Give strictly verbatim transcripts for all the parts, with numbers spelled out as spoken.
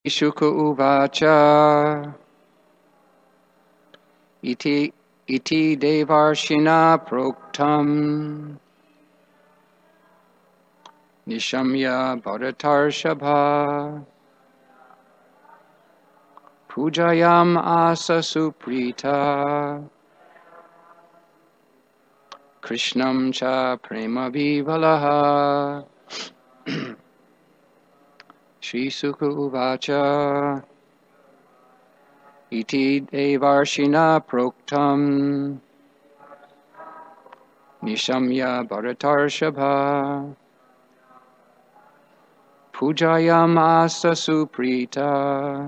Shuka uvacha iti iti devarshina proktam nishamya bharatarshabha pujayam asa suprita krishnam cha prema vivalaha. Shri Sukha uvacha iti devarshina proktam nishamya bharatarshabha pujayam asa suprita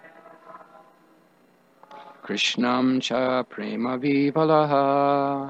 krishnam cha prema vivalaha.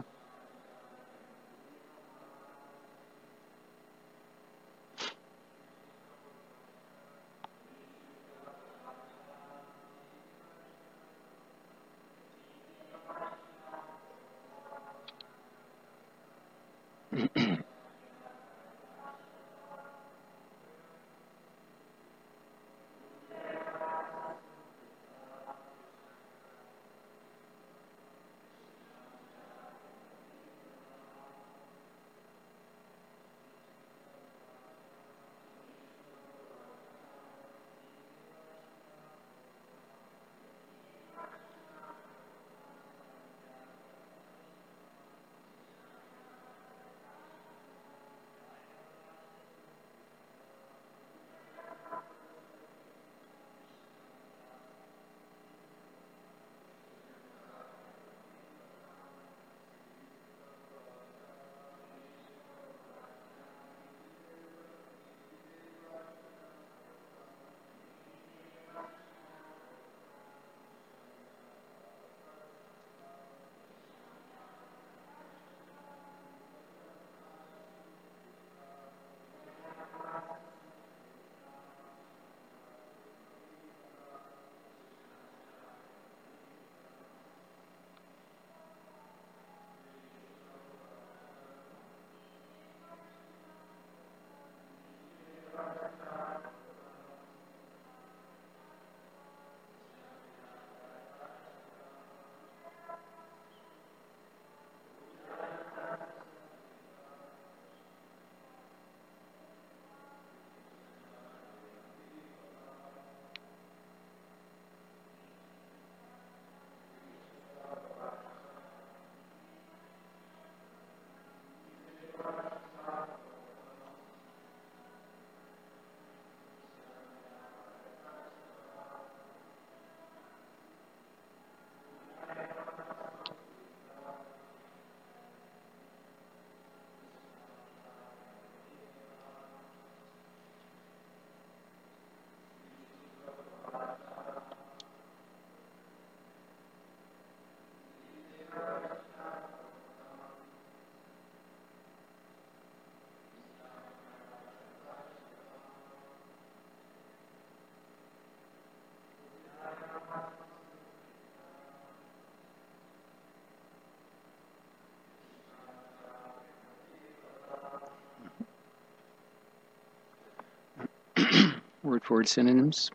Word for word synonyms.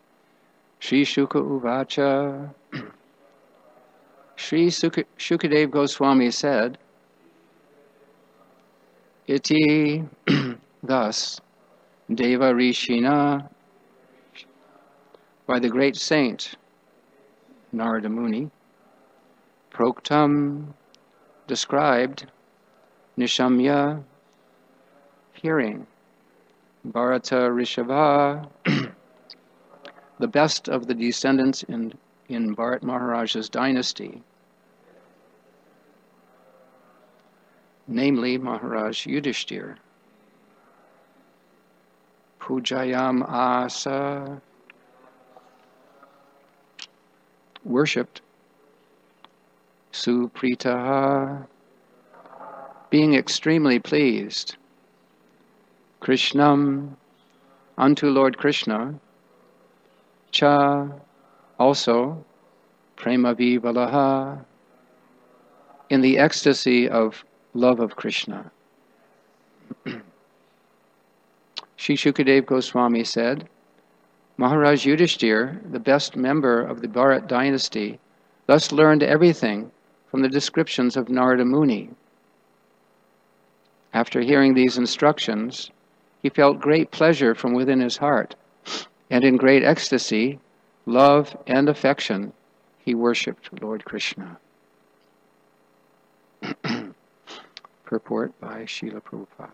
Shri Shuka uvacha. Shri Sukha, Shukadev Goswami said, iti, thus, Deva Rishina, by the great saint Narada Muni, proktam, described, nishamya, hearing, Bharata Rishabha, the best of the descendants in, in Bharat Maharaja's dynasty, namely Maharaj Yudhishthir. Pujayam asa, worshipped, supritaha, being extremely pleased, Krishnam, unto Lord Krishna, cha, also, prema vivalaha, in the ecstasy of love of Krishna. Shri Shukadev Goswami said, Maharaj Yudhishthir, the best member of the Bharat dynasty, thus learned everything from the descriptions of Narada Muni. After hearing these instructions, he felt great pleasure from within his heart, and in great ecstasy, love, and affection, he worshipped Lord Krishna. Purport by Srila Prabhupada.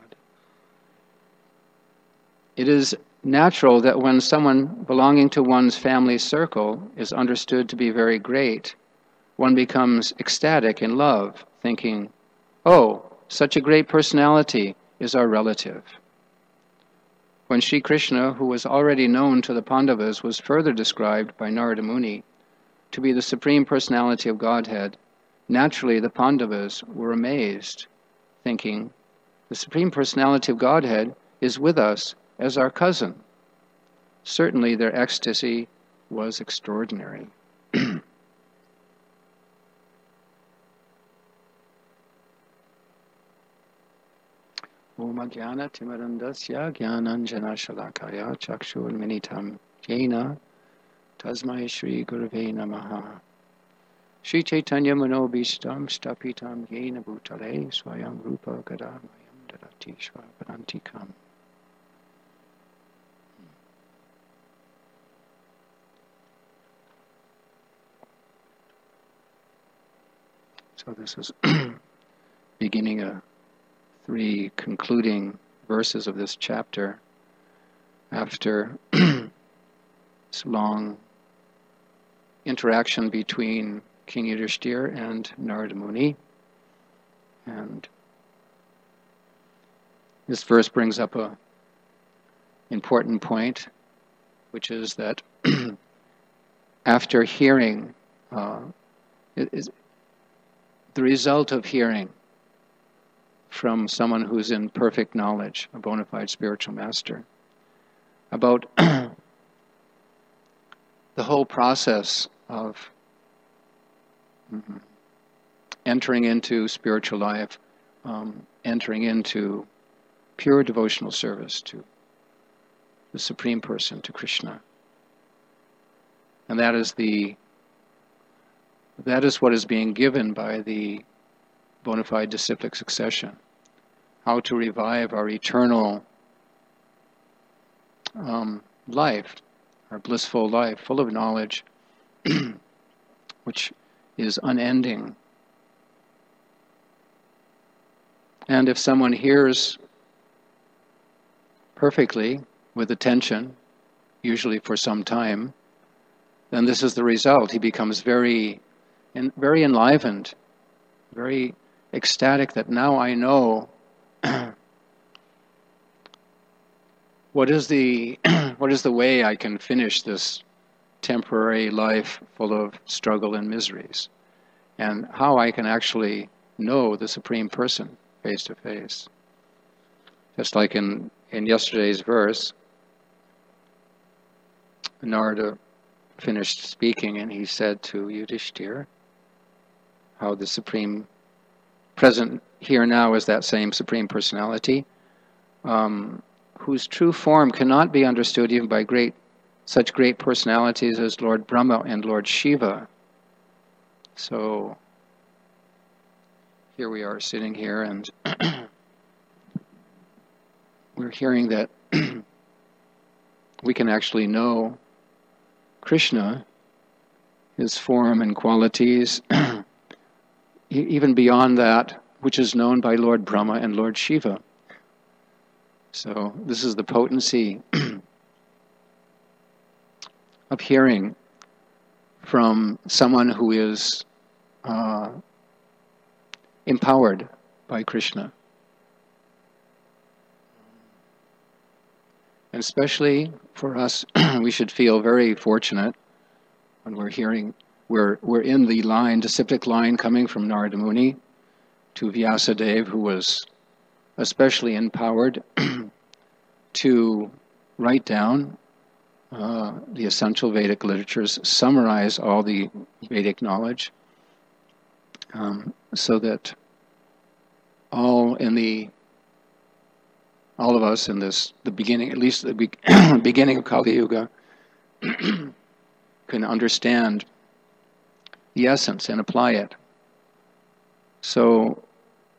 It is natural that when someone belonging to one's family circle is understood to be very great, one becomes ecstatic in love, thinking, "Oh, such a great personality is our relative." When Sri Krishna, who was already known to the Pandavas, was further described by Narada Muni to be the Supreme Personality of Godhead, naturally the Pandavas were amazed, thinking, "The Supreme Personality of Godhead is with us as our cousin." Certainly their ecstasy was extraordinary. Om Jnana Timarandasya Jnananjana Shalakaya Chakshurmilitam Jena Tasmai Shri Gurave Namaha. Shri Chaitanya Manobishtam Stapitam Jena Bhutale Swayam Rupa Gadamayam Dadati Shvaparantikam. So this is beginning a three concluding verses of this chapter after this long interaction between King Yudhishthira and Narada Muni. And this verse brings up a important point, which is that after hearing, uh, it is the result of hearing from someone who's in perfect knowledge, a bona fide spiritual master, about the whole process of mm-hmm, entering into spiritual life, um, entering into pure devotional service to the Supreme Person, to Krishna. And that is the that is what is being given by the bona fide disciplic succession, how to revive our eternal um, life, our blissful life, full of knowledge, which is unending. And if someone hears perfectly, with attention, usually for some time, then this is the result. He becomes very, very enlivened, very ecstatic that now I know what is the what is the way I can finish this temporary life full of struggle and miseries, and how I can actually know the Supreme Person face to face. Just like in, in yesterday's verse, Narada finished speaking and he said to Yudhishthira how the Supreme present here now is that same Supreme Personality, um, whose true form cannot be understood even by great, such great personalities as Lord Brahma and Lord Shiva. So here we are sitting here and we're hearing that we can actually know Krishna, his form and qualities, even beyond that which is known by Lord Brahma and Lord Shiva. So this is the potency of hearing from someone who is uh, empowered by Krishna. And especially for us, we should feel very fortunate when we're hearing, we're, we're in the line, disciplic line coming from Narada Muni to Vyasadeva, who was especially empowered to write down uh, the essential Vedic literatures, summarize all the Vedic knowledge, um, so that all in the all of us in this, the beginning, at least the be beginning of Kali Yuga, can understand the essence and apply it. So,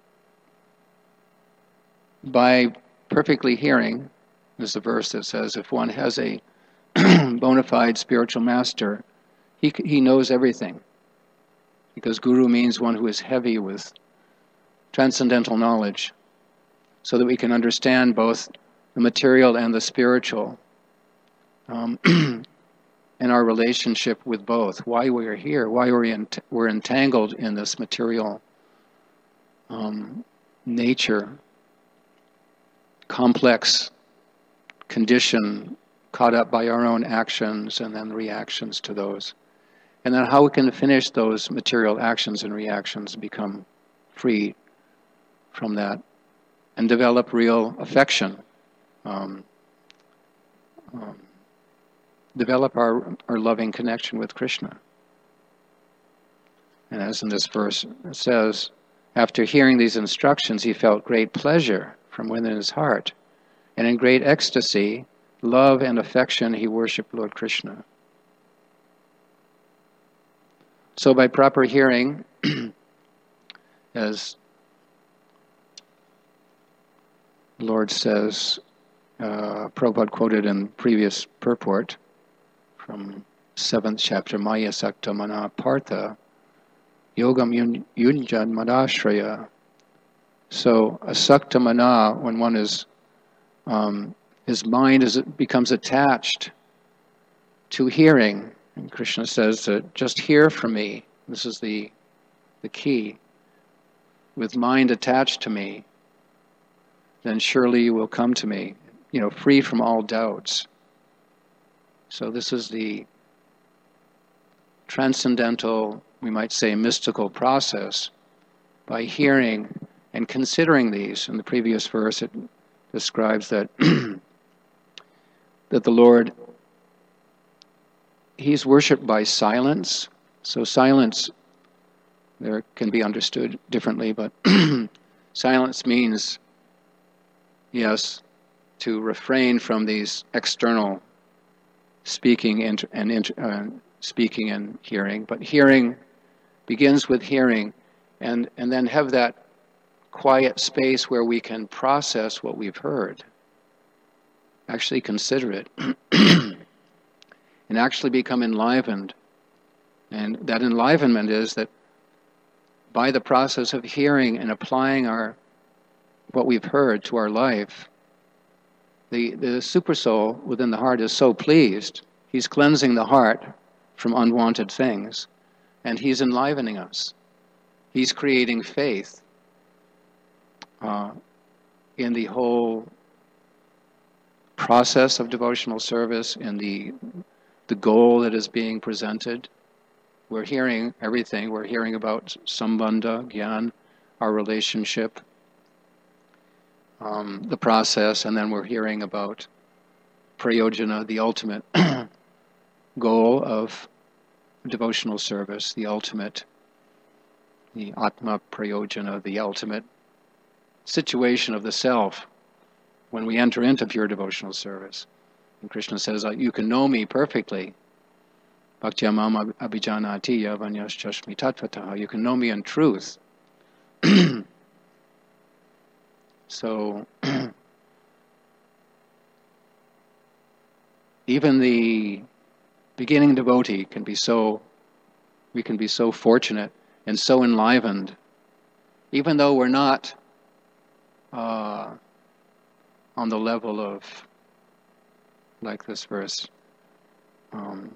by perfectly hearing, there's a verse that says, if one has a bona fide spiritual master, he he knows everything. Because guru means one who is heavy with transcendental knowledge, so that we can understand both the material and the spiritual, um, and our relationship with both. Why we are here, why we're, ent- we're entangled in this material um, nature, complex condition, caught up by our own actions and then reactions to those. And then how we can finish those material actions and reactions and become free from that and develop real affection. Um, um, develop our, our loving connection with Krishna. And as in this verse it says, after hearing these instructions, he felt great pleasure from within his heart. And in great ecstasy, love and affection, he worshipped Lord Krishna. So by proper hearing, as the Lord says, uh, Prabhupada quoted in previous purport from seventh chapter, Maya Sakta Mana Partha, Yogam Yunjan Madashraya. So a Sakta Mana, when one is, um, his mind is becomes attached to hearing. And Krishna says to just hear from me. This is the the key. With mind attached to me, then surely you will come to me, you know, free from all doubts. So this is the transcendental, we might say, mystical process. By hearing and considering these, in the previous verse it describes that that the Lord, he's worshipped by silence. So silence there can be understood differently, but silence means, yes, to refrain from these external speaking and, and uh, speaking and hearing. But hearing begins with hearing, and, and then have that quiet space where we can process what we've heard, actually consider it, and actually become enlivened. And that enlivenment is that by the process of hearing and applying our what we've heard to our life, the, the supersoul within the heart is so pleased. He's cleansing the heart from unwanted things, and he's enlivening us. He's creating faith uh, in the whole process of devotional service, in the the goal that is being presented. We're hearing everything. We're hearing about sambandha, gyan, our relationship, um, the process, and then we're hearing about prayojana, the ultimate goal of devotional service, the ultimate, the atma prayojana, the ultimate situation of the self when we enter into pure devotional service. And Krishna says, you can know me perfectly. Bhaktya mam abhijanati yavanyas-chashmi tattvataha. You can know me in truth. So, even the beginning devotee can be so, we can be so fortunate and so enlivened, even though we're not uh, on the level of, like this verse, um,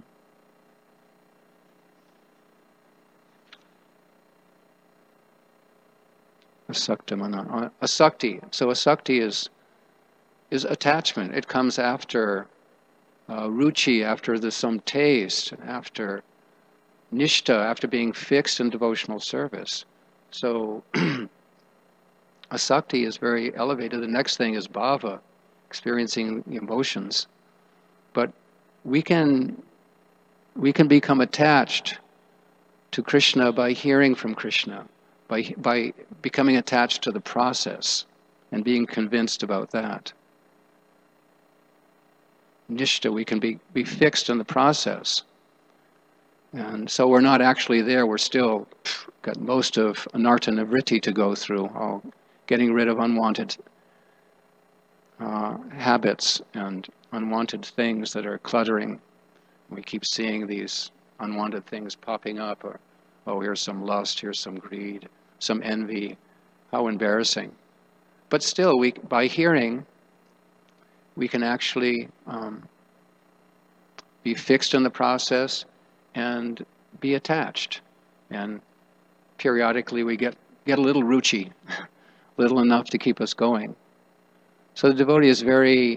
asakta mana, asakti. So asakti is is attachment. It comes after uh, ruchi, after the some taste, after nishta, after being fixed in devotional service. So asakti is very elevated. The next thing is bhava, experiencing emotions. But we can we can become attached to Krishna by hearing from Krishna, by by becoming attached to the process and being convinced about that. nishta, we can be, be fixed in the process. And so we're not actually there, we're still got most of anartha nivritti to go through, all getting rid of unwanted uh, habits and unwanted things that are cluttering. We keep seeing these unwanted things popping up, or, oh, here's some lust, here's some greed, some envy. How embarrassing. But still, we, by hearing, we can actually um, be fixed in the process and be attached. And periodically we get, get a little ruchi, little enough to keep us going. So the devotee is very,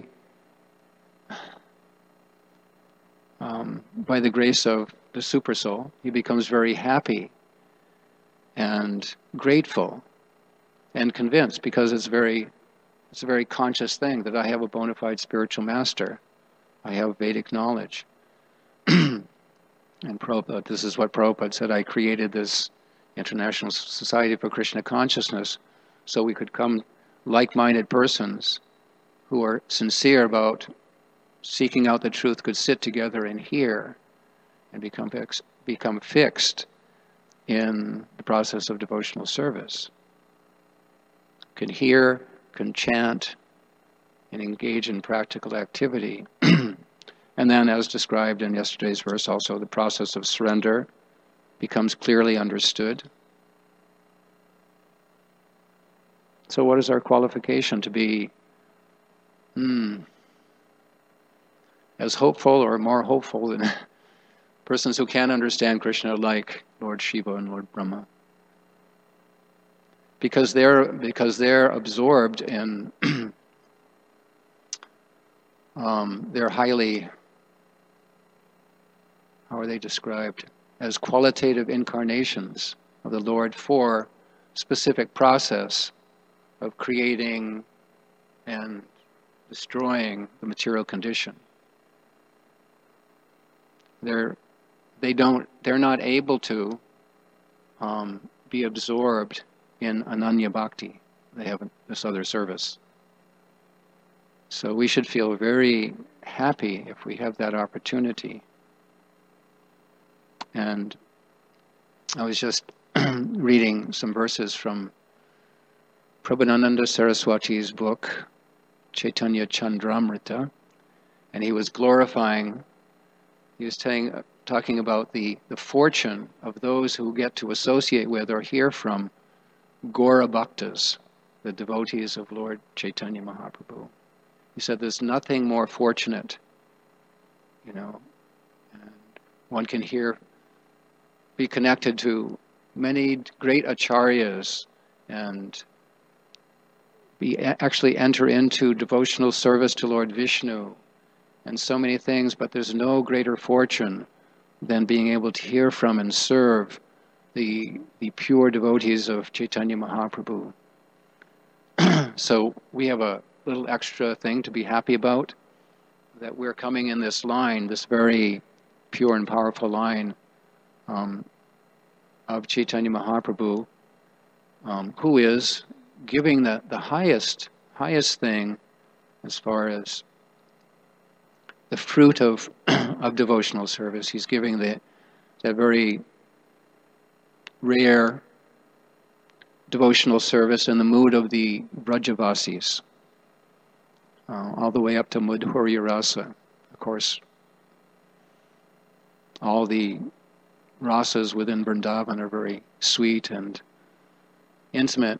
um, by the grace of the Supersoul, he becomes very happy and grateful and convinced, because it's very, it's a very conscious thing that I have a bona fide spiritual master. I have Vedic knowledge. And Prabhupada, this is what Prabhupada said, I created this International Society for Krishna Consciousness so we could come like-minded persons who are sincere about seeking out the truth could sit together and hear and become, fix, become fixed in the process of devotional service. Can hear, can chant, and engage in practical activity. And then, as described in yesterday's verse, also the process of surrender becomes clearly understood. So what is our qualification to be hmm, as hopeful or more hopeful than persons who can understand Krishna like Lord Shiva and Lord Brahma? Because they're, because they're absorbed in, um, they're highly, how are they described? As qualitative incarnations of the Lord for specific process of creating and destroying the material condition. They're, they don't, they're not able to um, be absorbed in Ananya Bhakti. They have this other service. So we should feel very happy if we have that opportunity. And I was just reading some verses from Prabhupada Saraswati's book, Chaitanya Chandramrita, and he was glorifying, he was telling, talking about the, the fortune of those who get to associate with or hear from Gaura Bhaktas, the devotees of Lord Chaitanya Mahaprabhu. He said there's nothing more fortunate, you know, and one can hear, be connected to many great acharyas and be actually enter into devotional service to Lord Vishnu and so many things, but there's no greater fortune than being able to hear from and serve the, the pure devotees of Chaitanya Mahaprabhu. So we have a little extra thing to be happy about, that we're coming in this line, this very pure and powerful line um, of Chaitanya Mahaprabhu, um, who is giving the, the highest, highest thing as far as the fruit of, of devotional service. He's giving the, that very rare devotional service in the mood of the Brajavasis, uh, all the way up to Madhurya Rasa. Of course, all the rasas within Vrindavan are very sweet and intimate.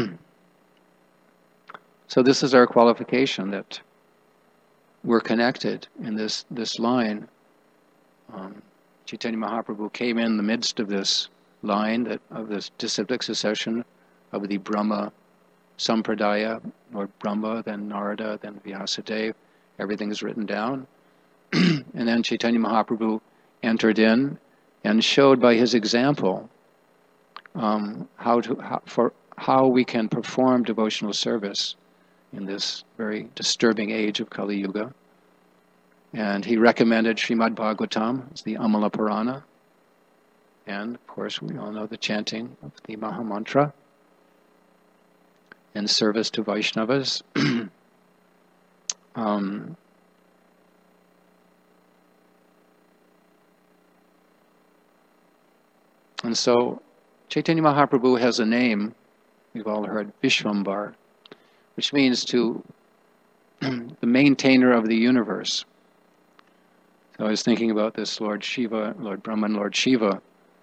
So this is our qualification, that we're connected in this, this line. Um, Chaitanya Mahaprabhu came in the midst of this line, that of this disciplic succession of the Brahma Sampradaya, Lord Brahma, then Narada, then Vyasadeva. Everything is written down. And then Chaitanya Mahaprabhu entered in and showed by his example um, how to how, for how we can perform devotional service in this very disturbing age of Kali Yuga. And he recommended Srimad Bhagavatam as the Amala Purana. And of course, we all know the chanting of the Mahamantra in service to Vaishnavas. um, And so Chaitanya Mahaprabhu has a name, we've all heard, Vishwambar, which means to the maintainer of the universe. So I was thinking about this Lord Shiva, Lord Brahman, Lord Shiva,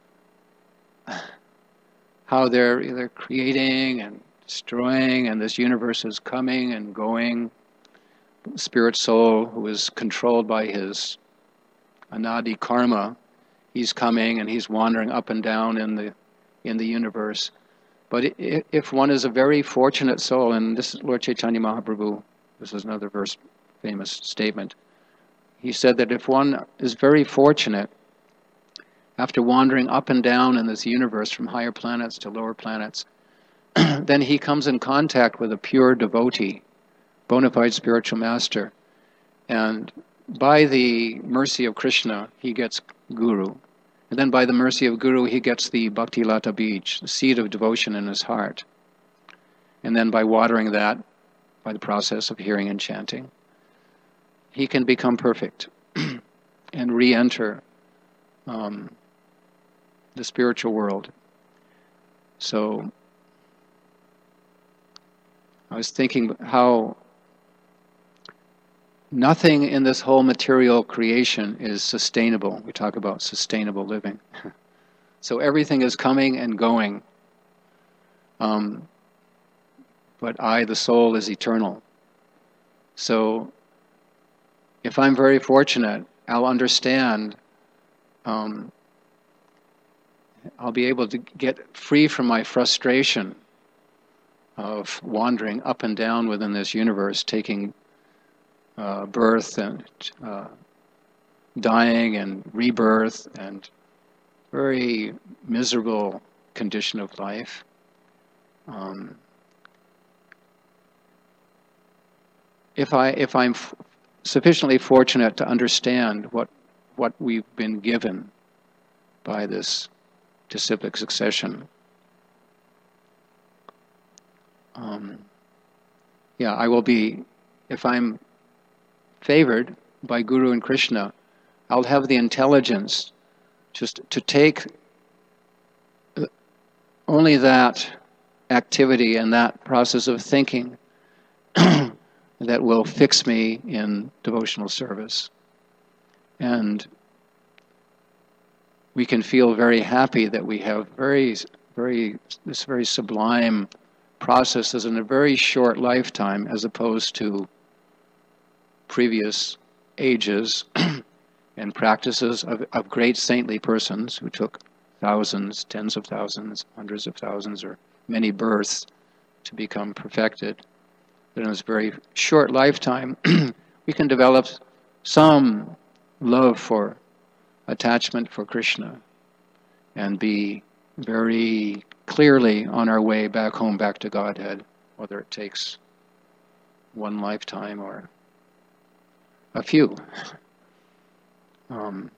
how they're, they're creating and destroying, and this universe is coming and going. Spirit soul, who is controlled by his anadi karma, he's coming and he's wandering up and down in the in the universe. But if one is a very fortunate soul, and this is Lord Chaitanya Mahaprabhu, this is another verse, famous statement. He said that if one is very fortunate, after wandering up and down in this universe from higher planets to lower planets, then he comes in contact with a pure devotee, bona fide spiritual master. And by the mercy of Krishna, he gets Guru. And then by the mercy of Guru, he gets the Bhakti Lata Bij, the seed of devotion in his heart. And then by watering that, by the process of hearing and chanting, he can become perfect and re-enter um, the spiritual world. So I was thinking how nothing in this whole material creation is sustainable. We talk about sustainable living. So everything is coming and going. Um, but I, the soul, is eternal. So if I'm very fortunate, I'll understand, um, I'll be able to get free from my frustration of wandering up and down within this universe, taking uh, birth and uh, dying and rebirth and very miserable condition of life. Um, if I if I'm f- sufficiently fortunate to understand what what we've been given by this disciplic succession, um, yeah, I will be. If I'm favored by Guru and Krishna, I'll have the intelligence just to take only that activity and that process of thinking that will fix me in devotional service. And we can feel very happy that we have very, very, this very sublime processes in a very short lifetime, as opposed to previous ages and practices of, of great saintly persons who took thousands, tens of thousands, hundreds of thousands, or many births to become perfected. But in this very short lifetime, we can develop some love for attachment for Krishna and be very clearly on our way back home, back to Godhead, whether it takes one lifetime or a few. Um,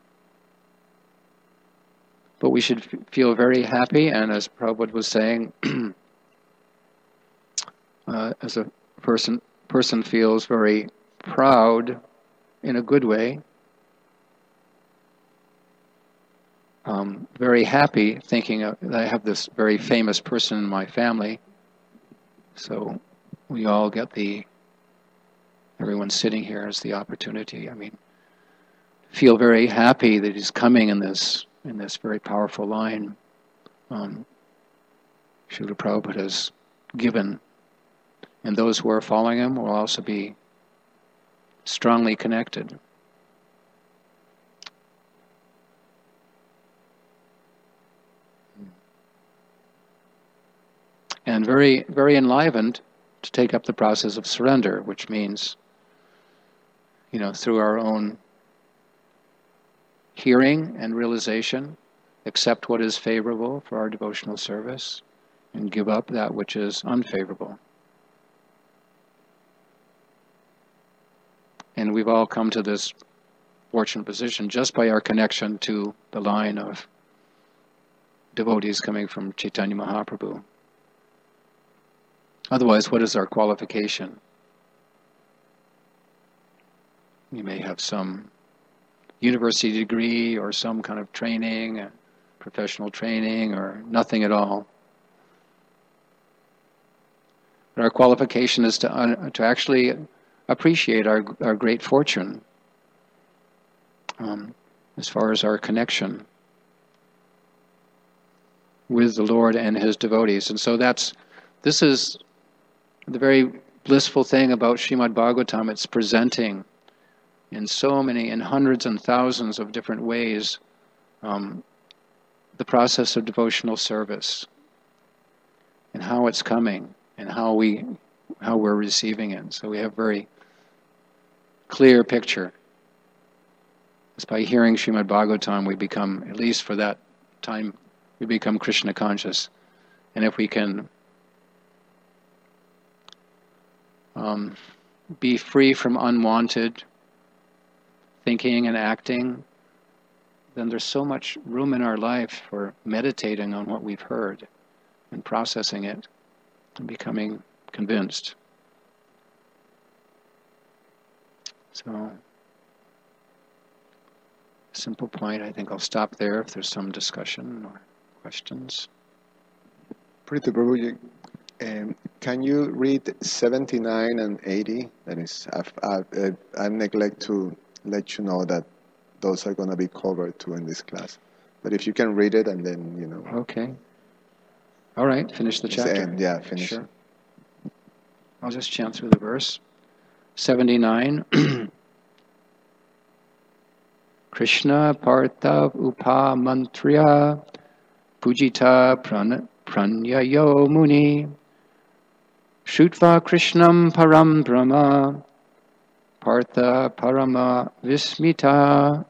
but we should f- feel very happy, and as Prabhupada was saying, uh, as a person person feels very proud in a good way, um, very happy thinking of, that I have this very famous person in my family. So we all get the, everyone sitting here has the opportunity. I mean, feel very happy that he's coming in this in this very powerful line. Um, Srila Prabhupada has given, and those who are following him will also be strongly connected. And very, very enlivened to take up the process of surrender, which means, you know, through our own hearing and realization, accept what is favorable for our devotional service and give up that which is unfavorable. And we've all come to this fortunate position just by our connection to the line of devotees coming from Chaitanya Mahaprabhu. Otherwise, what is our qualification? We may have some university degree or some kind of training, professional training or nothing at all. But our qualification is to, uh, to actually appreciate our, our great fortune um, as far as our connection with the Lord and His devotees. And so that's, this is the very blissful thing about Srimad Bhagavatam. It's presenting in so many, in hundreds and thousands of different ways, um, the process of devotional service and how it's coming and how we, how we're receiving it. So we have a very clear picture. It's by hearing Srimad Bhagavatam we become, at least for that time, we become Krishna conscious. And if we can um, be free from unwanted thinking and acting, then there's so much room in our life for meditating on what we've heard and processing it and becoming convinced. So, simple point. I think I'll stop there if there's some discussion or questions. Pretty Prabhuji, um, can you read seventy-nine and eighty? That is, I've, I've, I neglect to let you know that those are going to be covered too in this class. But if you can read it and then, you know. Okay. All right, finish the chapter. End, yeah, finish. Sure. I'll just chant through the verse. seventy-nine. Krishna Partha Upa Mantriya Pujita pran, Pranyayo Muni Shrutva Krishnam Param Brahma Partha Parama Vismita.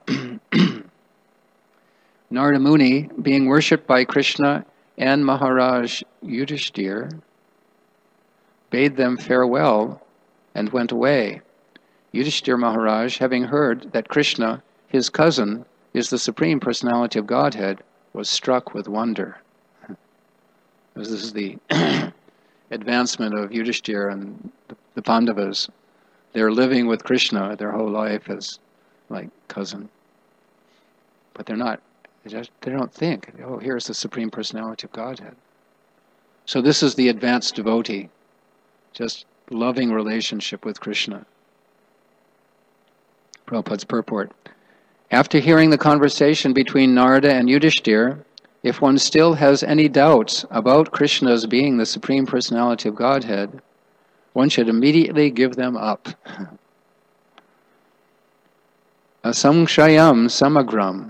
Narada Muni, being worshipped by Krishna and Maharaj Yudhishthir, bade them farewell and went away. Yudhishthir Maharaj, having heard that Krishna, his cousin, is the Supreme Personality of Godhead, was struck with wonder. This is the advancement of Yudhishthir and the Pandavas. They're living with Krishna their whole life as like cousin. But they're not, they, just, they don't think, oh, here's the Supreme Personality of Godhead. So this is the advanced devotee, just loving relationship with Krishna. Prabhupada's purport. After hearing the conversation between Narada and Yudhishthir, if one still has any doubts about Krishna's being the Supreme Personality of Godhead, one should immediately give them up. Asamshayam samagram.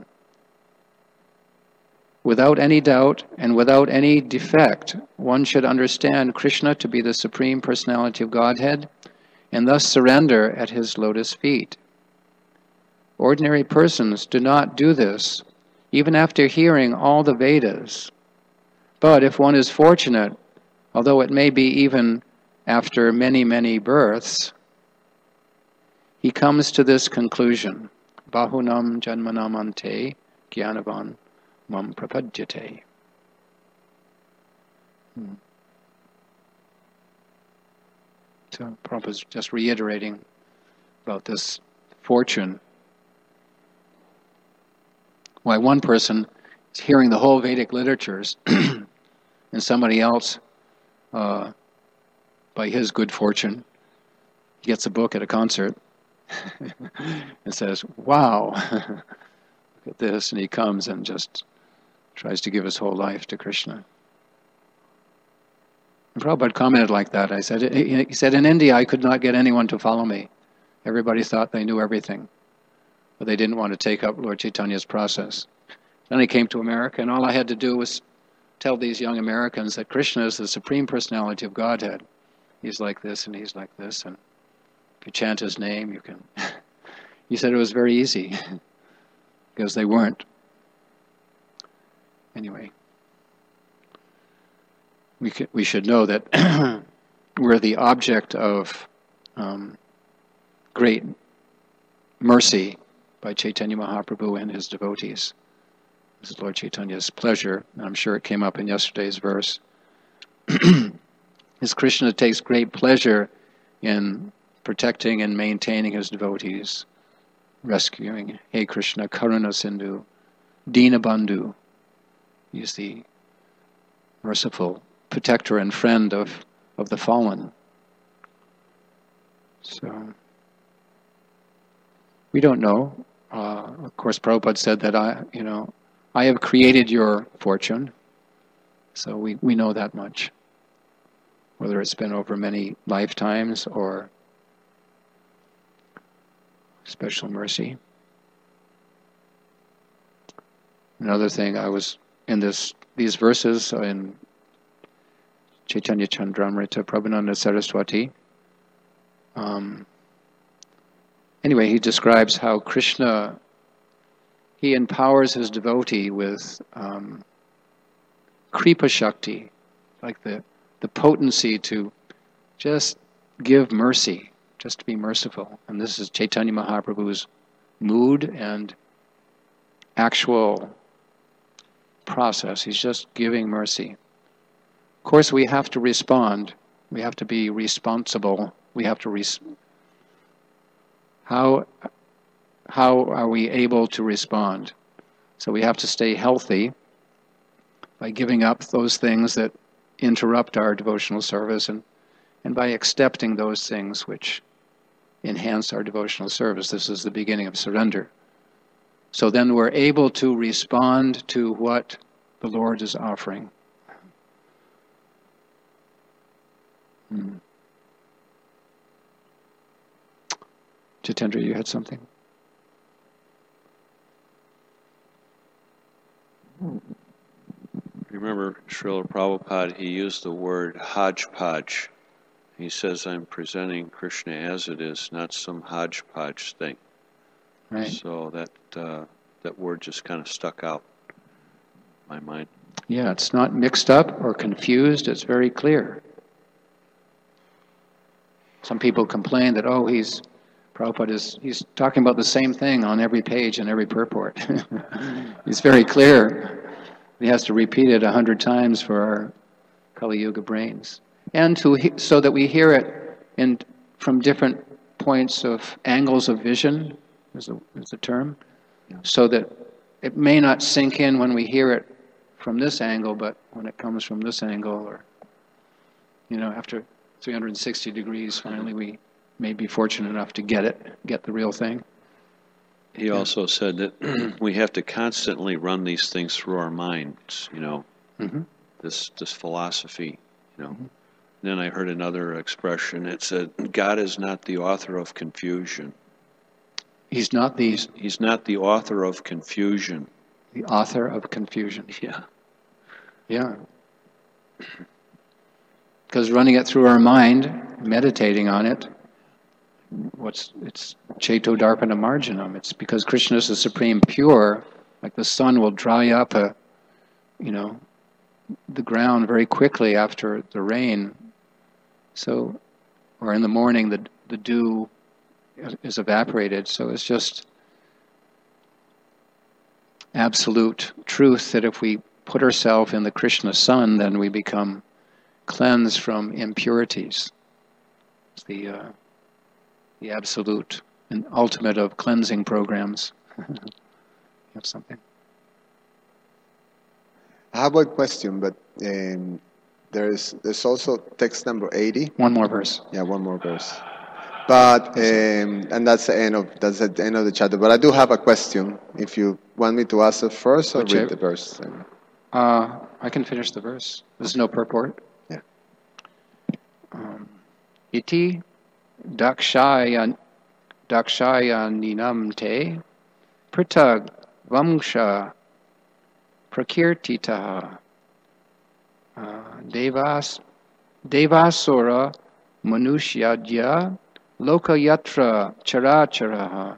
Without any doubt and without any defect, one should understand Krishna to be the Supreme Personality of Godhead and thus surrender at His lotus feet. Ordinary persons do not do this, even after hearing all the Vedas. But if one is fortunate, although it may be even after many, many births, he comes to this conclusion. Bahunam janmanam ante gyanavan mam prapadyate. Hmm. So Prabhupada's just reiterating about this fortune. Why one person is hearing the whole Vedic literatures and somebody else, uh, by his good fortune, he gets a book at a concert and says, wow, look at this, and he comes and just tries to give his whole life to Krishna. And Prabhupada commented like that. I said, he said, in India I could not get anyone to follow me. Everybody thought they knew everything, but they didn't want to take up Lord Chaitanya's process. Then I came to America, and all I had to do was tell these young Americans that Krishna is the Supreme Personality of Godhead. He's like this, and he's like this, and if you chant his name, you can... He said it was very easy, because they weren't. Anyway, we could, we should know that we're the object of um, great mercy by Chaitanya Mahaprabhu and his devotees. This is Lord Chaitanya's pleasure, and I'm sure it came up in yesterday's verse. His Krishna takes great pleasure in protecting and maintaining his devotees, rescuing. Hey Krishna, Karuna Sindhu, Dina Bandhu. He's the merciful protector and friend of, of the fallen. So, we don't know. Uh, of course, Prabhupada said that I, you know, I have created your fortune. So we, we know that much. Whether it's been over many lifetimes or special mercy. Another thing, I was in this these verses in Chaitanya Chandramrita Prabhupada Saraswati. Um, anyway, he describes how Krishna, he empowers his devotee with um, Kripa Shakti, like the, the potency to just give mercy, just to be merciful. And this is Chaitanya Mahaprabhu's mood and actual process. He's just giving mercy. Of course, we have to respond. We have to be responsible. We have to res- how how are we able to respond? So we have to stay healthy by giving up those things that interrupt our devotional service, and and by accepting those things which enhance our devotional service. This is the beginning of surrender. So then we're able to respond to what the Lord is offering. Hmm. Jitendra, you had something? Remember, Srila Prabhupada, he used the word hodgepodge. He says, I'm presenting Krishna as it is, not some hodgepodge thing. Right. So that uh, that word just kind of stuck out in my mind. Yeah, it's not mixed up or confused. It's very clear. Some people complain that, oh, he's, Prabhupada is, he's talking about the same thing on every page and every purport. It's very clear. He has to repeat it a hundred times for our Kali Yuga brains. And to he- so that we hear it in from different points of angles of vision, is a, is a term, yeah. So that it may not sink in when we hear it from this angle, but when it comes from this angle, or, you know, after three hundred sixty degrees, finally we may be fortunate enough to get it, get the real thing. He also said that we have to constantly run these things through our minds, you know, mm-hmm. this this philosophy, you know. Mm-hmm. Then I heard another expression. It said, God is not the author of confusion. He's not the... He's, he's not the author of confusion. The author of confusion. Yeah. Yeah. Because running it through our mind, meditating on it, what's it's Cheto Darpana Marjanam. It's because Krishna is the supreme pure, like the sun will dry up a, you know, the ground very quickly after the rain. So, or in the morning, the the dew is evaporated. So it's just absolute truth that if we put ourselves in the Krishna sun, then we become cleansed from impurities. It's the uh, the absolute and ultimate of cleansing programs. You have something? I have one question, but um, there's there's also text number eighty. One more verse. Yeah, one more verse. But um, and that's the end of that's the end of the chapter. But I do have a question. If you want me to ask it first or Which read I, the verse. Uh, I can finish the verse. There's no purport. Yeah. Um, Iti dakshaya dakshaya ninam te pritag vamsha prakirtitaha uh, devas devasura manushyadya lokayatra characharaha.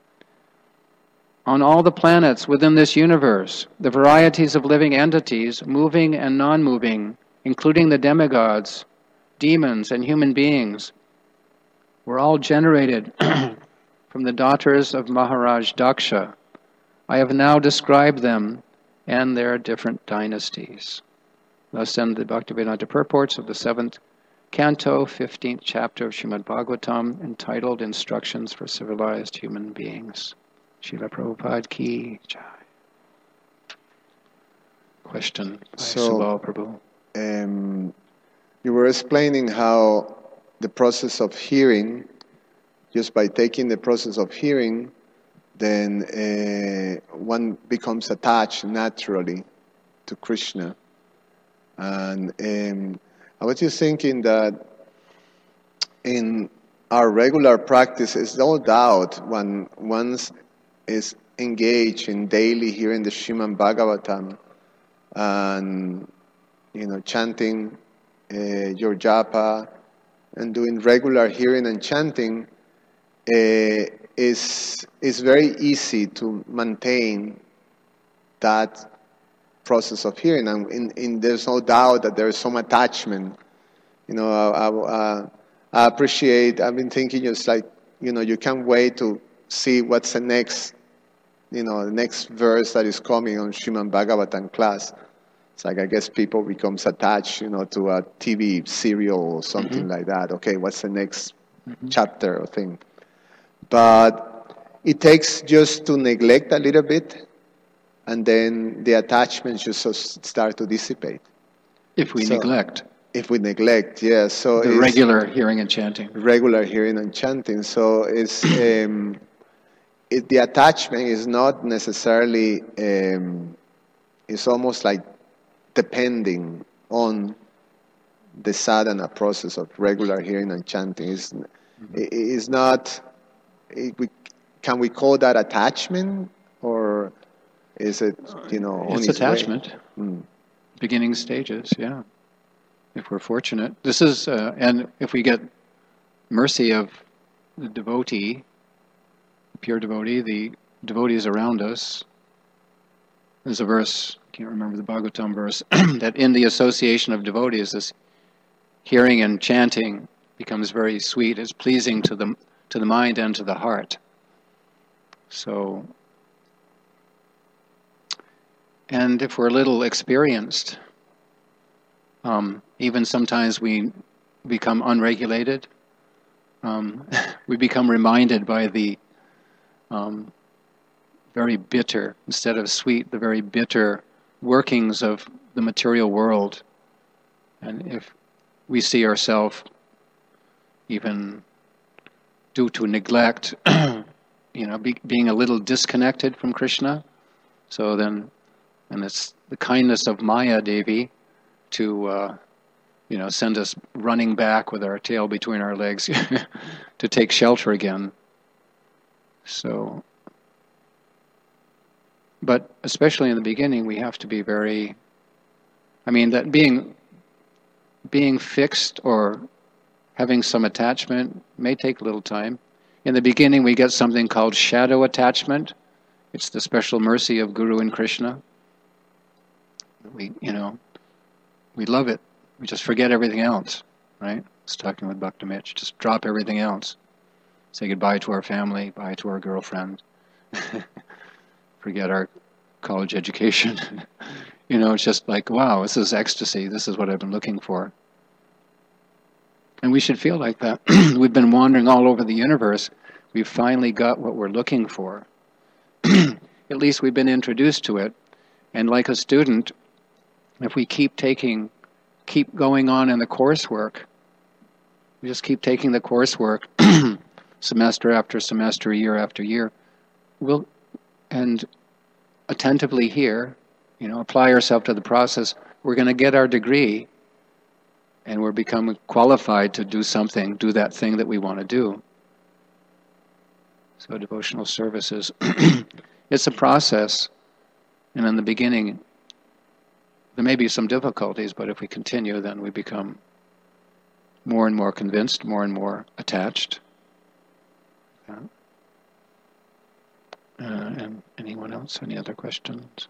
On all the planets within this universe, the varieties of living entities, moving and non-moving, including the demigods, demons, and human beings, were all generated from the daughters of Maharaj Daksha. I have now described them and their different dynasties. Thus end the Bhaktivedanta purports of the seventh canto, fifteenth chapter of Srimad Bhagavatam, entitled Instructions for Civilized Human Beings. Srila Prabhupada ki jai. question by So, Subal Prabhu. um, you were explaining how the process of hearing, just by taking the process of hearing, then uh, one becomes attached naturally to Krishna. And um, I was just thinking that in our regular practice, it's no doubt when one is engaged in daily hearing the Srimad Bhagavatam and, you know, chanting uh, your japa and doing regular hearing and chanting, uh, is is very easy to maintain that process of hearing, and in, in, there's no doubt that there is some attachment. You know, I, I, I appreciate. I've been thinking just like, you know, you can't wait to see what's the next, you know, the next verse that is coming on Srimad Bhagavatam class. It's like, I guess people becomes attached, you know, to a T V serial or something mm-hmm. like that. Okay, what's the next mm-hmm. chapter or thing? But it takes just to neglect a little bit, and then the attachments just start to dissipate. If we so, neglect. If we neglect, yeah. So the regular hearing and chanting. Regular hearing and chanting. So it's um, it, the attachment is not necessarily. Um, it's almost like depending on the sadhana process of regular hearing and chanting. It's, mm-hmm. it, it's not. It, we, can we call that attachment, or is it, you know, it's attachment. Mm. Beginning stages, yeah. If we're fortunate, this is, uh, and if we get mercy of the devotee, the pure devotee, the devotees around us. There's a verse, I can't remember the Bhagavatam verse, that in the association of devotees, this hearing and chanting becomes very sweet. It's pleasing to the to the mind and to the heart. So, and if we're a little experienced, um, even sometimes we become unregulated. Um, we become reminded by the um, very bitter, instead of sweet, the very bitter workings of the material world. And if we see ourselves, even due to neglect, you know, be, being a little disconnected from Krishna, so then, and it's the kindness of Maya Devi to, uh, you know, send us running back with our tail between our legs to take shelter again. So, but especially in the beginning, we have to be very, I mean, that being, being fixed or having some attachment may take a little time. In the beginning, we get something called shadow attachment. It's the special mercy of Guru and Krishna. We, you know, we love it. We just forget everything else, right? I was talking with Bhakta Mitch. Just drop everything else. Say goodbye to our family, bye to our girlfriend. Forget our college education. You know, it's just like, wow, this is ecstasy. This is what I've been looking for. And we should feel like that. We've been wandering all over the universe. We've finally got what we're looking for. At least we've been introduced to it. And like a student, if we keep taking, keep going on in the coursework, we just keep taking the coursework semester after semester, year after year, we'll, and attentively hear, you know, apply ourselves to the process, we're going to get our degree, and we're becoming qualified to do something, do that thing that we want to do. So devotional services, it's a process, and in the beginning, there may be some difficulties, but if we continue, then we become more and more convinced, more and more attached. Yeah. Uh, and anyone else? Any other questions?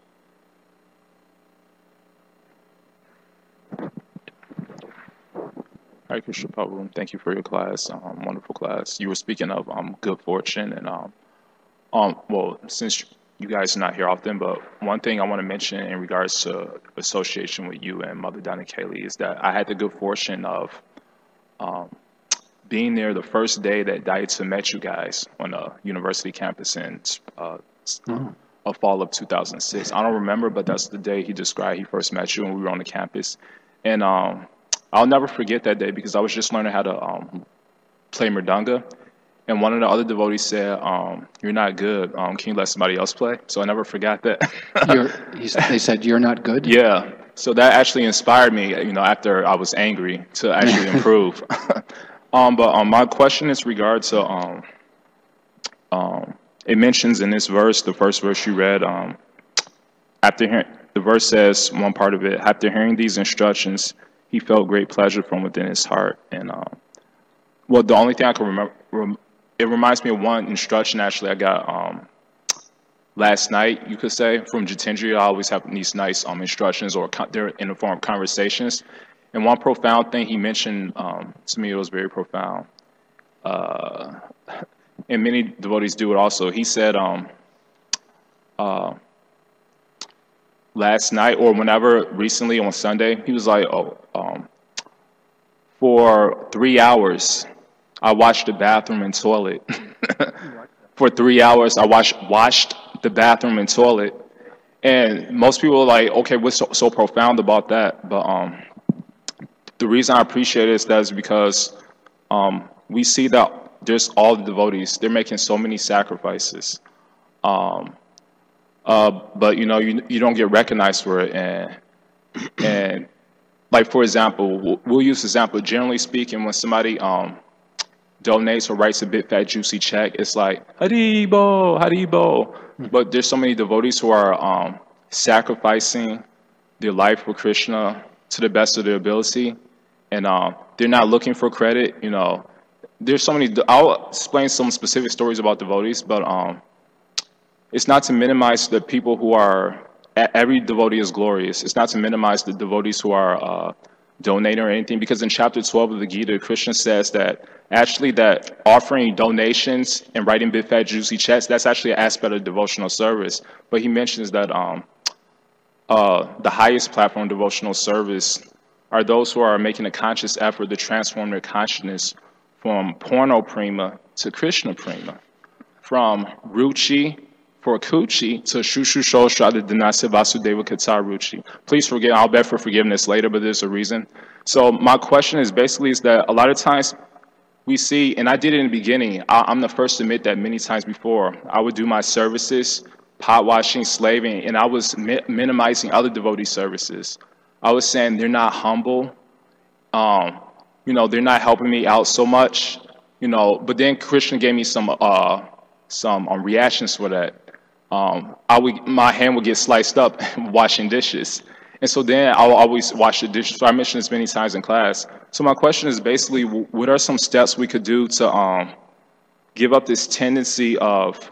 Hare Krishna Prabhu, thank you for your class. Um, wonderful class. You were speaking of um, good fortune, and um, um, well, since you guys are not here often, but one thing I want to mention in regards to association with you and Mother Donna Kaylee is that I had the good fortune of um, being there the first day that Daihatsu met you guys on a university campus in uh, oh. a fall of two thousand six. I don't remember, but that's the day he described he first met you when we were on the campus. And um, I'll never forget that day because I was just learning how to um, play mridanga. And one of the other devotees said, um, "You're not good. Um, can you let somebody else play?" So I never forgot that. You're, he said- they said, "You're not good?" Yeah. So that actually inspired me, you know, after I was angry to actually improve. um, but um, my question is regard to, um, um, it mentions in this verse, the first verse you read, um, after hearing, the verse says, one part of it, after hearing these instructions, he felt great pleasure from within his heart. And, um, well, the only thing I can remember, rem- it reminds me of one instruction actually I got um, last night, you could say, from Jitendra. I always have these nice um, instructions, or con- they're in the form of conversations. And one profound thing he mentioned um, to me, it was very profound. Uh, and many devotees do it also. He said, um, uh, last night or whenever recently on Sunday, he was like, oh, um, for three hours, I washed the bathroom and toilet. For three hours, I washed washed the bathroom and toilet. And most people are like, okay, what's so, so profound about that? But um, the reason I appreciate it is that is because um, we see that there's all the devotees. They're making so many sacrifices. Um, uh, but, you know, you, you don't get recognized for it. And, and like, for example, we'll, we'll use example. Generally speaking, when somebody um, donates or writes a big, fat, juicy check, it's like, Haribo, Haribo. But there's so many devotees who are um, sacrificing their life for Krishna to the best of their ability. And um, they're not looking for credit. You know, there's so many, I'll explain some specific stories about devotees, but um, it's not to minimize the people who are, every devotee is glorious. It's not to minimize the devotees who are uh, donating or anything, because in chapter twelve of the Gita, Krishna says that actually that offering donations and writing big fat juicy checks, that's actually an aspect of devotional service. But he mentions that um, uh, the highest platform of devotional service are those who are making a conscious effort to transform their consciousness from porno prema to Krishna prema, from ruchi for Kuchi to Shushu Shoshada Dinasya Vasudeva Katar Ruchi. Please forgive, I'll beg for forgiveness later, but there's a reason. So my question is basically is that a lot of times we see, and I did it in the beginning, I, I'm the first to admit that many times before, I would do my services, pot washing, slaving, and I was mi- minimizing other devotee services. I was saying they're not humble, um, you know, they're not helping me out so much, you know, but then Krishna gave me some uh, some um, reactions for that. Um, I would, my hand would get sliced up washing dishes. And so then I'll always wash the dishes. So I mentioned this many times in class. So my question is basically, what are some steps we could do to um, give up this tendency of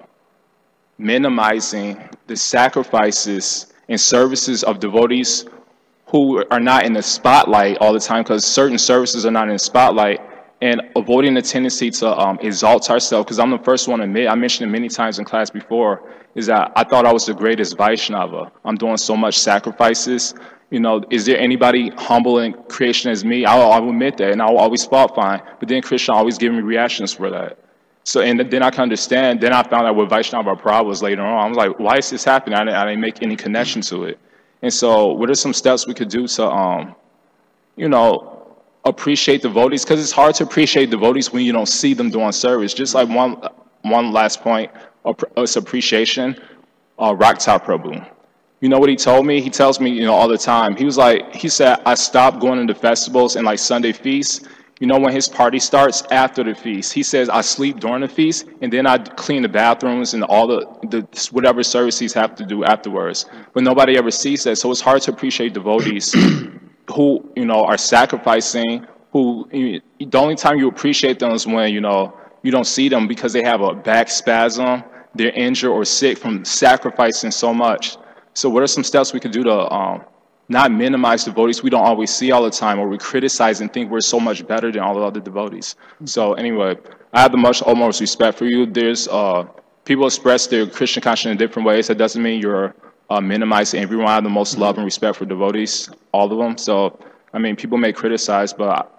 minimizing the sacrifices and services of devotees who are not in the spotlight all the time, because certain services are not in the spotlight, and avoiding the tendency to um, exalt ourselves? Because I'm the first one to admit, I mentioned it many times in class before, is that I thought I was the greatest Vaishnava. I'm doing so much sacrifices. You know, is there anybody humble in creation as me? I'll, I'll admit that, and I'll always fault find. But then Krishna always gave me reactions for that. So, and then I can understand. Then I found out what Vaishnava Prabhupada was later on. I was like, why is this happening? I didn't, I didn't make any connection to it. And so, what are some steps we could do to, um, you know, appreciate devotees? Because it's hard to appreciate devotees when you don't see them doing service. Just like one, one last point, it's appreciation. Uh, Rakta Prabhu. You know what he told me? He tells me, you know, all the time. He was like, he said, I stopped going to festivals and like Sunday feasts. You know, when his party starts after the feast, he says, I sleep during the feast, and then I clean the bathrooms and all the, the whatever services have to do afterwards. But nobody ever sees that. So it's hard to appreciate devotees who, you know, are sacrificing, who, you, the only time you appreciate them is when, you know, you don't see them because they have a back spasm, they're injured or sick from sacrificing so much. So what are some steps we could do to um, not minimize devotees we don't always see all the time, or we criticize and think we're so much better than all the other devotees? So anyway, I have the much utmost respect for you. There's uh, people express their Krishna consciousness in different ways. That doesn't mean you're uh, minimizing everyone. I have the most love and respect for devotees, all of them. So, I mean, people may criticize, but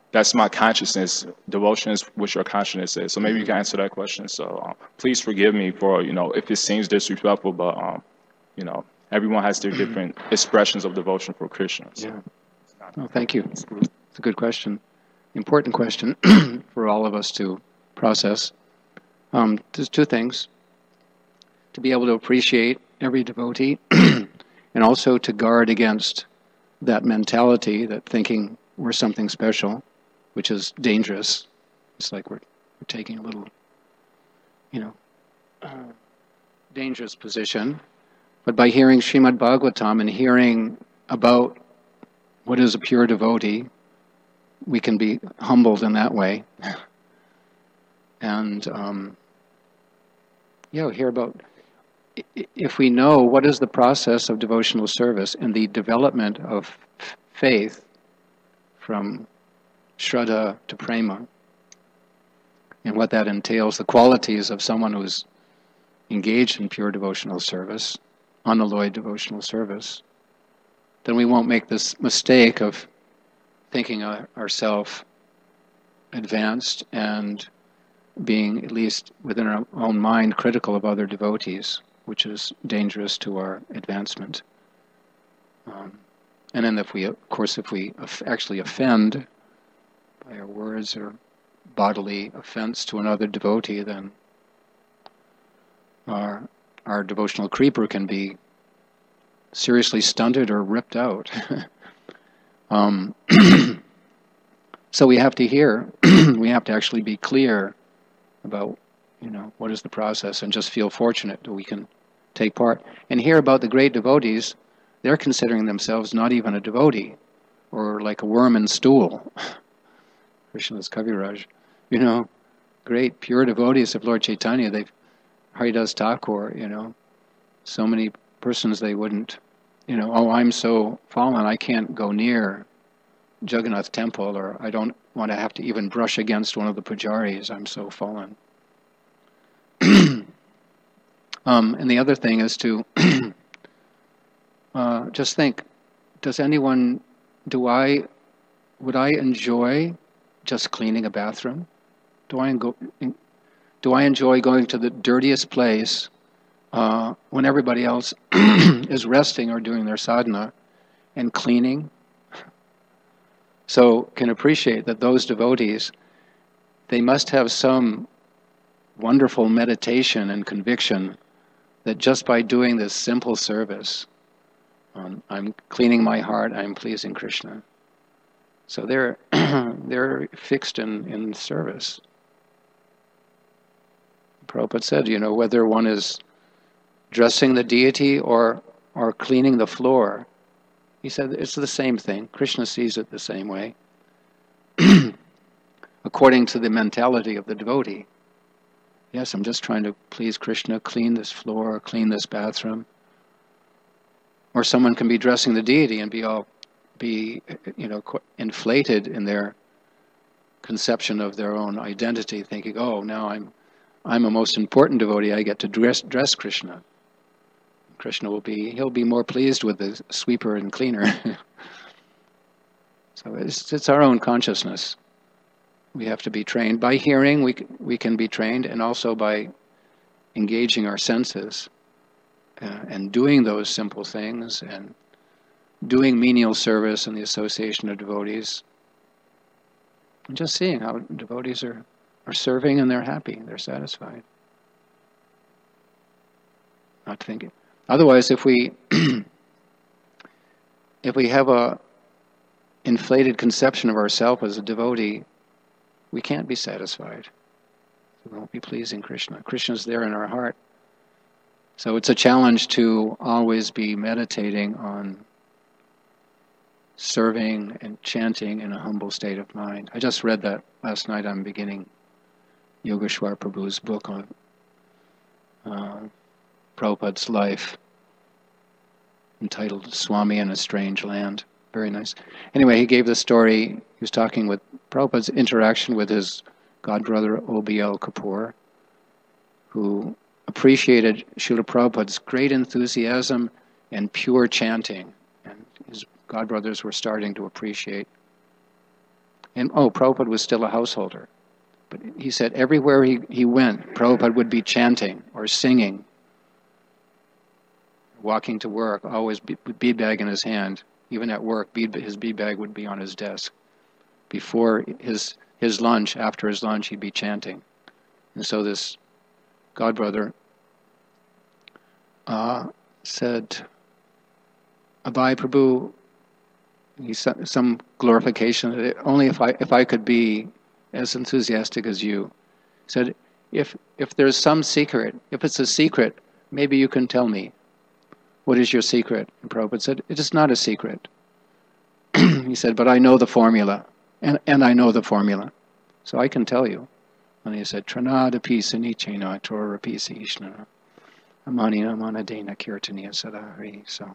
that's my consciousness. Devotion is what your consciousness is. So maybe you can answer that question. So um, please forgive me for, you know, if it seems disrespectful, but, um, you know, everyone has their different expressions of devotion for Christians. Yeah. Oh, thank you. It's a good question. Important question for all of us to process. Um, there's two things. To be able to appreciate every devotee and also to guard against that mentality, that thinking we're something special, which is dangerous. It's like we're, we're taking a little, you know, uh, dangerous position. But by hearing Srimad Bhagavatam and hearing about what is a pure devotee, we can be humbled in that way. And, um, yeah, hear about, if we know what is the process of devotional service and the development of faith from Shraddha to Prema, and what that entails, the qualities of someone who's engaged in pure devotional service, unalloyed devotional service, then we won't make this mistake of thinking uh, ourselves advanced and being, at least within our own mind, critical of other devotees, which is dangerous to our advancement. Um, and then if we, of course, if we actually offend by our words or bodily offense to another devotee, then our our devotional creeper can be seriously stunted or ripped out. um, so we have to hear, we have to actually be clear about, you know, what is the process, and just feel fortunate that we can take part. And hear about the great devotees. They're considering themselves not even a devotee, or like a worm in stool. Krishna's Kaviraj. You know, great pure devotees of Lord Chaitanya. They've Haridas Thakur, you know, so many persons they wouldn't, you know, oh, I'm so fallen, I can't go near Jagannath temple, or I don't want to have to even brush against one of the pujaris, I'm so fallen. um, and the other thing is to uh, just think, does anyone, do I, would I enjoy just cleaning a bathroom? Do I go, do I enjoy going to the dirtiest place uh, when everybody else is resting or doing their sadhana and cleaning? So can appreciate that those devotees, they must have some wonderful meditation and conviction that just by doing this simple service, um, I'm cleaning my heart, I'm pleasing Krishna. So they're they're fixed in, in service. Prabhupada said, you know, whether one is dressing the deity or or cleaning the floor, he said it's the same thing. Krishna sees it the same way, according to the mentality of the devotee. Yes, I'm just trying to please Krishna, clean this floor, clean this bathroom. Or someone can be dressing the deity and be all, be, you know, inflated in their conception of their own identity, thinking, oh, now I'm I'm a most important devotee, I get to dress dress Krishna. Krishna will be, he'll be more pleased with the sweeper and cleaner. So it's, it's our own consciousness. We have to be trained. By hearing, we, we can be trained, and also by engaging our senses uh, and doing those simple things, and doing menial service in the association of devotees. And just seeing how devotees are are serving and they're happy, they're satisfied. Not thinking. Otherwise, if we if we have a inflated conception of ourselves as a devotee, we can't be satisfied. We won't be pleasing Krishna. Krishna's there in our heart. So it's a challenge to always be meditating on serving and chanting in a humble state of mind. I just read that last night. I'm beginning Yogeshwar Prabhu's book on uh, Prabhupada's life, entitled Swami in a Strange Land. Very nice. Anyway, he gave the story. He was talking with Prabhupada's interaction with his godbrother O B L Kapoor, who appreciated Srila Prabhupada's great enthusiasm and pure chanting. And his godbrothers were starting to appreciate And oh, Prabhupada was still a householder. But he said everywhere he, he went, Prabhupada would be chanting or singing, walking to work, always be, bead bag in his hand. Even at work, bead, his bead bag would be on his desk. Before his his lunch, after his lunch, he'd be chanting. And so this godbrother uh, said, Abhay Prabhu, he said some glorification, only if I if I could be as enthusiastic as you. He said, if if there's some secret, if it's a secret, maybe you can tell me. What is your secret? And Prabhupada said, it is not a secret. He said, but I know the formula. And and I know the formula. So I can tell you. And he said, Tranada pisa nichena tora pisa ishnana. Amanina manadena kirtaniya sadahari. So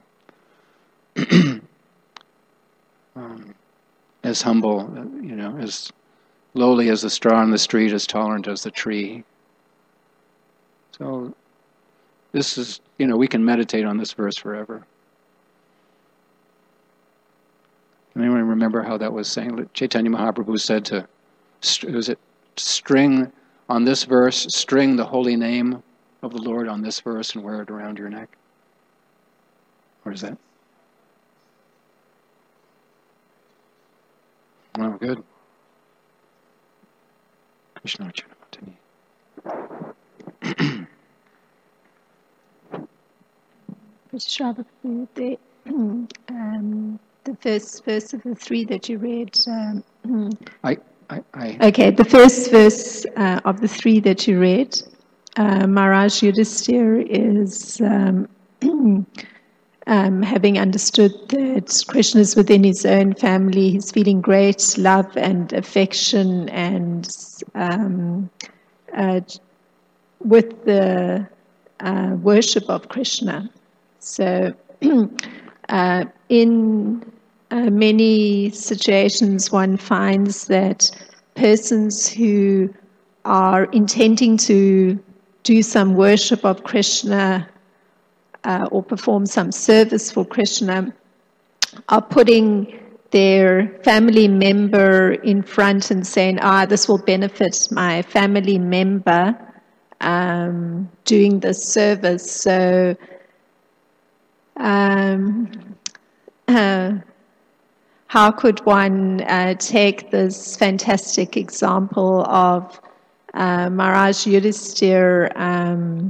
um, as humble, you know, as lowly as the straw on the street, as tolerant as the tree. So this is, you know, we can meditate on this verse forever. Can anyone remember how that was saying? Chaitanya Mahaprabhu said to, was it string on this verse, string the holy name of the Lord on this verse and wear it around your neck? Or is that? Oh, good. Krishna Charnamatani. The, um, the first verse of the three that you read. Um, I, I, I. Okay, the first verse uh, of the three that you read, uh, Maharaj Yudhisthira is um, um, having understood that Krishna is within his own family. He's feeling great love and affection, and um, uh, with the uh, worship of Krishna. So, uh, in uh, many situations, one finds that persons who are intending to do some worship of Krishna uh, or perform some service for Krishna are putting their family member in front and saying, ah, this will benefit my family member um, doing this service. So, Um, uh, how could one uh, take this fantastic example of uh, Maharaj Yudhisthira, um,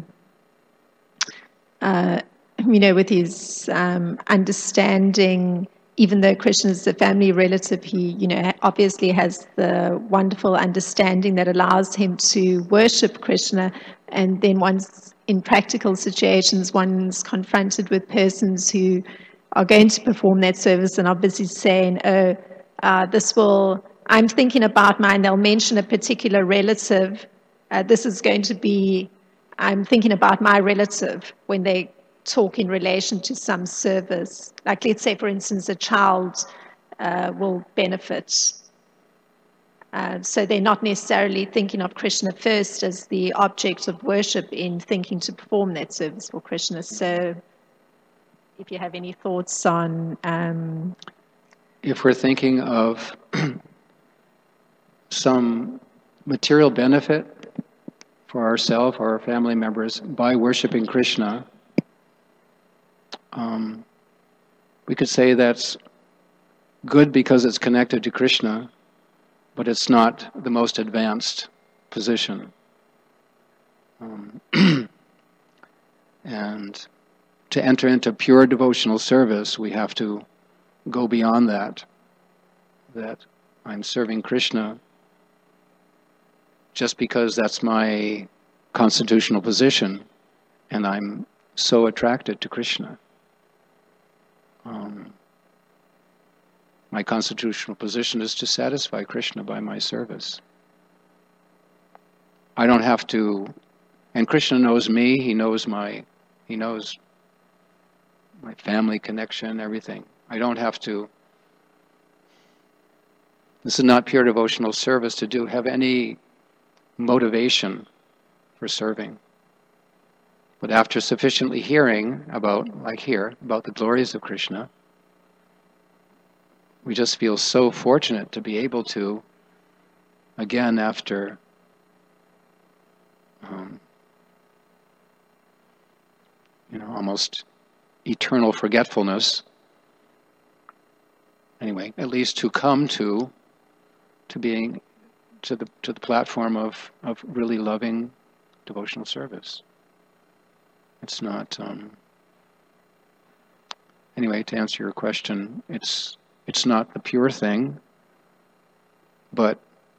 uh, you know, with his um, understanding, even though Krishna is a family relative, he, you know, obviously has the wonderful understanding that allows him to worship Krishna, and then once in practical situations, one's confronted with persons who are going to perform that service and obviously saying, oh, uh, this will, I'm thinking about mine, they'll mention a particular relative, uh, this is going to be, I'm thinking about my relative when they talk in relation to some service. Like let's say, for instance, a child uh, will benefit. Uh, so they're not necessarily thinking of Krishna first as the object of worship in thinking to perform that service for Krishna. So if you have any thoughts on... Um, if we're thinking of some material benefit for ourselves or our family members by worshiping Krishna, um, we could say that's good because it's connected to Krishna, but it's not the most advanced position. Um, and to enter into pure devotional service, we have to go beyond that, that I'm serving Krishna just because that's my constitutional position, and I'm so attracted to Krishna. Um, My constitutional position is to satisfy Krishna by my service. I don't have to, and Krishna knows me, he knows my, he knows my family connection, everything. I don't have to, this is not pure devotional service to do, have any motivation for serving. But after sufficiently hearing about, like here, about the glories of Krishna, we just feel so fortunate to be able to, again, after um, you know, almost eternal forgetfulness, anyway, at least to come to, to being, to the to the platform of, of really loving devotional service. It's not, um, anyway, to answer your question, it's it's not the pure thing, but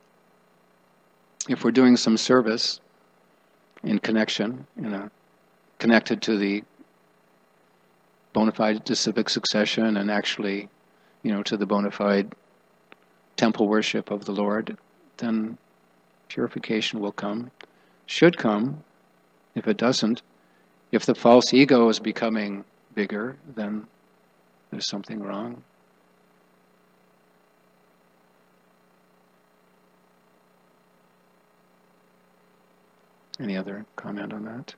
if we're doing some service in connection, you know, connected to the bona fide to civic succession and actually, you know, to the bona fide temple worship of the Lord, then purification will come, should come. If it doesn't, if the false ego is becoming bigger, then there's something wrong. Any other comment on that?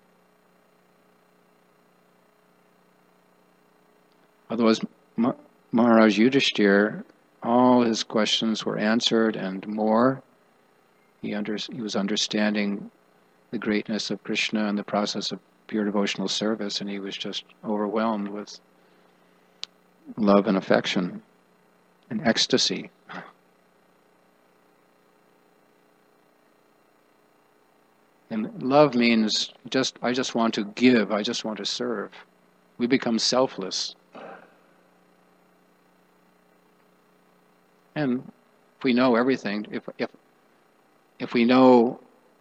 Otherwise, Ma- Maharaj Yudhishthira, all his questions were answered and more. He, under, he was understanding the greatness of Krishna and the process of pure devotional service, and he was just overwhelmed with love and affection and ecstasy. And love means just, I just want to give, I just want to serve. We become selfless. And if we know everything, if if if we know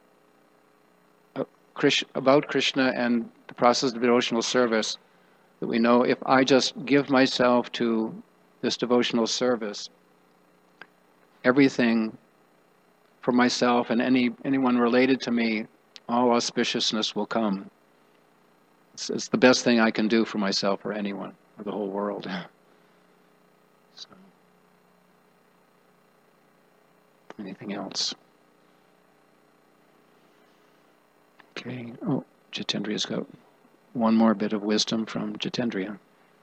about Krishna and the process of devotional service, that we know if I just give myself to this devotional service, everything for myself and any anyone related to me, all auspiciousness will come. It's, it's the best thing I can do for myself or anyone or the whole world. So, anything else? Okay. Oh, Jitendriya's got one more bit of wisdom from Jitendriya.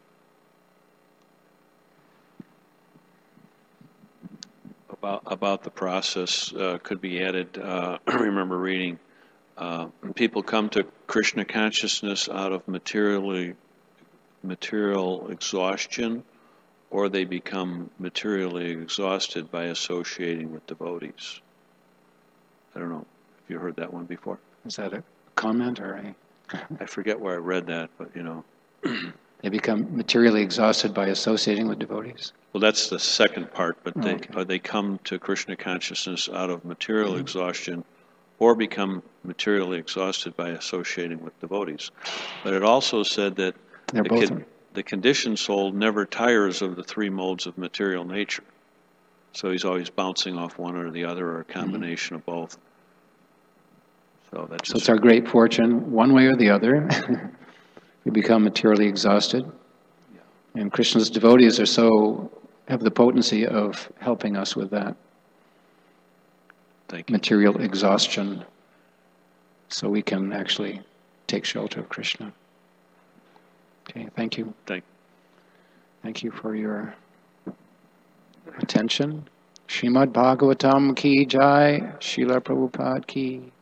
About about the process uh, could be added. Uh, I remember reading. Uh, people come to Krishna consciousness out of materially material exhaustion, or they become materially exhausted by associating with devotees. I don't know if you heard that one before. Is that a comment or a... I forget where I read that, but you know. They become materially exhausted by associating with devotees? Well, that's the second part, but they, okay. uh, they come to Krishna consciousness out of material mm-hmm. exhaustion, or become materially exhausted by associating with devotees. But it also said that They're the, both con- the conditioned soul never tires of the three modes of material nature. So he's always bouncing off one or the other, or a combination mm-hmm. of both. So, that's so it's our great fortune, one way or the other. We become materially exhausted. Yeah. And Krishna's devotees are so, have the potency of helping us with that. Thank you. Material exhaustion, so we can actually take shelter of Krishna. Okay, thank you. Thank, thank you for your attention. Srimad Bhagavatam ki jai, Srila Prabhupada ki